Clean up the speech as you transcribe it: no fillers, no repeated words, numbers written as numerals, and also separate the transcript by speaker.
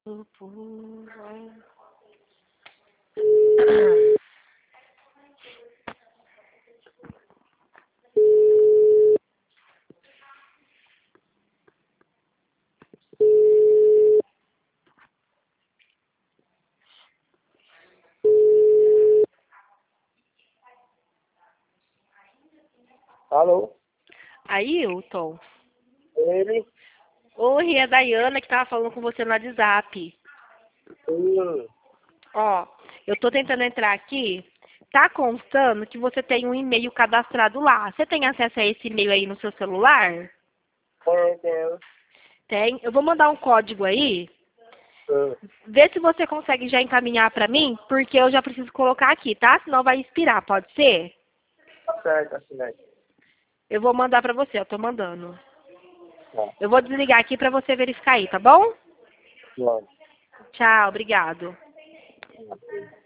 Speaker 1: Alô?
Speaker 2: Ailton.
Speaker 1: Ele?
Speaker 2: Oi, é a Dayana que tava falando com você no WhatsApp. Ó, eu tô tentando entrar aqui. Tá constando que você tem um e-mail cadastrado lá. Você tem acesso a esse e-mail aí no seu celular?
Speaker 1: Tem.
Speaker 2: Tem. Eu vou mandar um código aí. Vê se você consegue já encaminhar pra mim, porque eu já preciso colocar aqui, tá? Senão vai expirar, pode ser?
Speaker 1: Certo, assinante.
Speaker 2: Eu vou mandar pra você, eu tô mandando.
Speaker 1: Tá.
Speaker 2: Eu vou desligar aqui pra você verificar aí, tá bom?
Speaker 1: Pronto.
Speaker 2: Tchau, obrigado.